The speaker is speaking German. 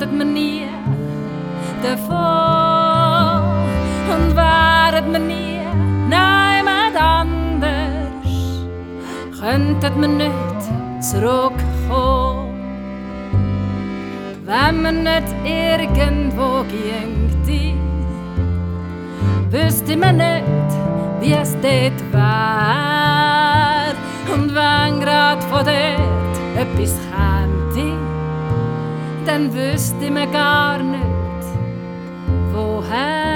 wären wir nie davon und wären wir nie niemand anders, könnten wir nicht zurückkommen. Wenn wir nicht irgendwo gingen, wüsste man nicht, wie es dort wär. Und wenn grad von dort etwas käme, dann wüsste man gar nicht, woher.